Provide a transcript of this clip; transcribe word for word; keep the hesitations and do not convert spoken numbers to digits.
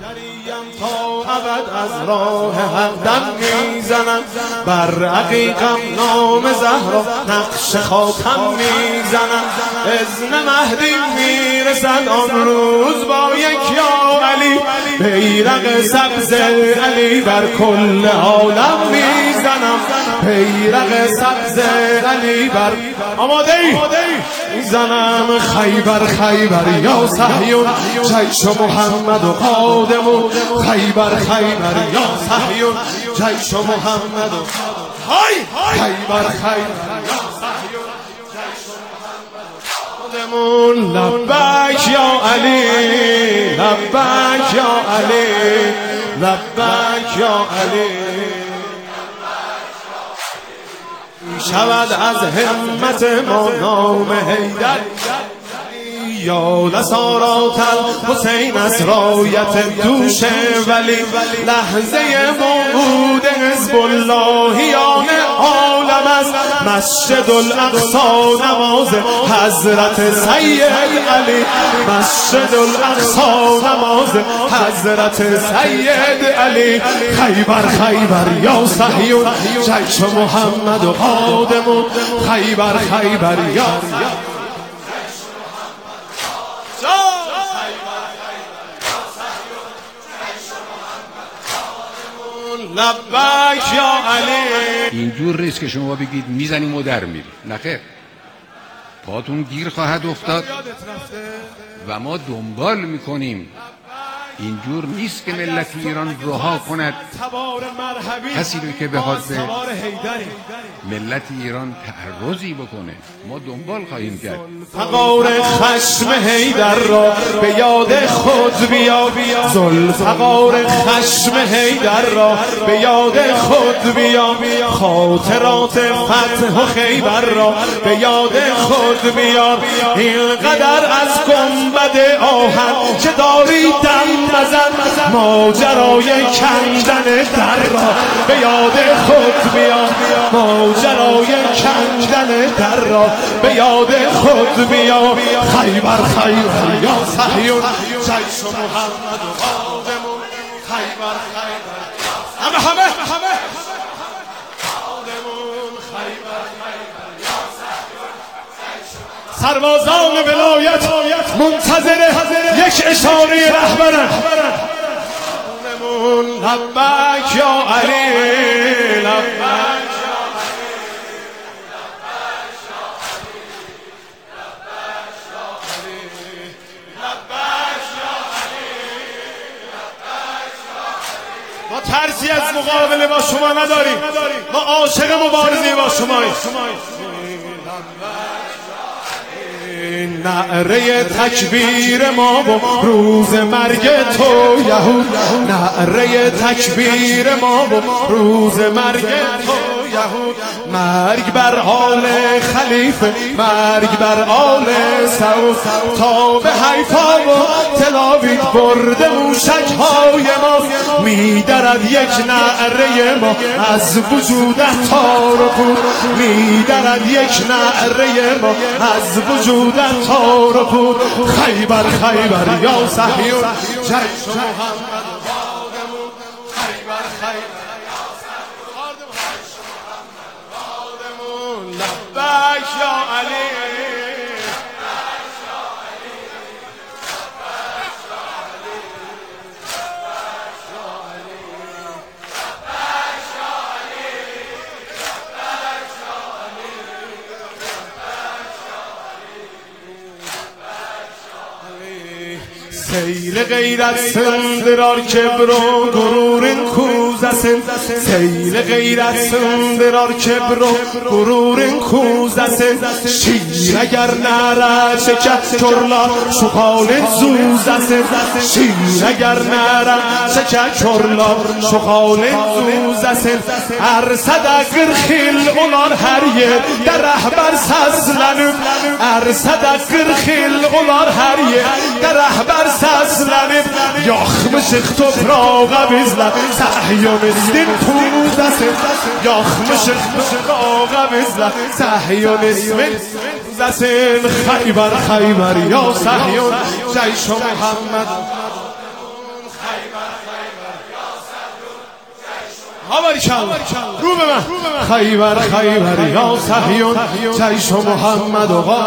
تا ابد از راه حق دم میزنم، بر عقیقم نام زهرا نقش خاتم میزنم. اذن مهدی میرسد آن روز با یک یا علی، بیرق سبز علی بر کل عالم میزنم، بیرق سبز علی بر آماده ای زنم. خیبر خیبر یا صهیون جیش محمد و قادمون، خیبر خیبر یا صهیون جیش محمد و خیبر خیبر یا صهیون جیش محمد و قادمون. لبیک یا علی، لبیک یا علی، لبیک یا علی. شود از همت ما نام حیدر، یا لسارات الحسین از رایت دوش ولی. لحظه موعود حزب اللهیان عالم است، مسجد الاقصی نماز حضرت سید علی، مسجد الاقصی نماز حضرت سید علی. خیبر خیبر یا صهیون جیش محمد و قادمون، خیبر خیبر یا لبیک یا علی. اینجور نیست که شما بگید میزنیم و در میریم، نخیر، پاتون گیر خواهد افتاد و ما دنبال میکنیم. اینجور نیست که ملت ایران رها کند کسی رو که بخواد به ملت ایران تعرضی بکنه. ما دنبال خواهیم کرد. فقار خشم حیدر را به یاد خود بیا، ذوالفقار خشم حیدر را به یاد خود بیا. خاطرات فتح و خیبر را به یاد خود بیا. اینقدر از گنبد آهن که داری دم مزن، ماجرای کندن در را به یاد خود بیا. ماجرای کندن در را به یاد خود بیا. خیبر خیبر یا صهیون جیش محمد و قادمون، خیبر خیبر همه همه همه قادمون، خیبر خیبر یا صهیون. سربازان ولایت منتظر یک اشاره رهبرن. لبیک یا علی، لبیک ما ترسی از مقابله با شما نداریم، ما عاشق مبارزه با شماییم. نعره تکبیر ما و روز مرگ تو یهود، نعره تکبیر ما و روز مرگ تو یهود. مرگ بر آل خلیفه، مرگ بر آل سعود، تا به حیفا و تلاویت برده موشک‌های ما. میدرد یک نعره ما از وجودت تار و پود، میدرد یک نعره ما از وجودت تار و پود. خیبر خیبر یا صهیون جیش محمد و قادمون، خیبر خیبر یا صهیون جیش محمد و قادمون. لبیک یا علی، سیل غیرت سندرار کبر و غرورین کوزسن، سیل غیرت سندرار کبر و غرورین کوزسن. شیر اگر نره شکر کرلا شخالین زوزسن، شیر اگر نره شکر کرلا شخالین زوزسن. ارسد اگر خیل اولار هر yer در رهبر سازلنب، ارسد اگر خیل اولار هر yer در رهبر sazlanib yaxmışıq toprağa bizlər Səhyonistin puzəsin yaxmışıq toprağa bizlər Səhyonistin puzəsin Xeybər Xeybər ya Səhyon Ceyş-i Muhammed Xeybər رو به من خیبر خیبر یا صهیون جیش محمد و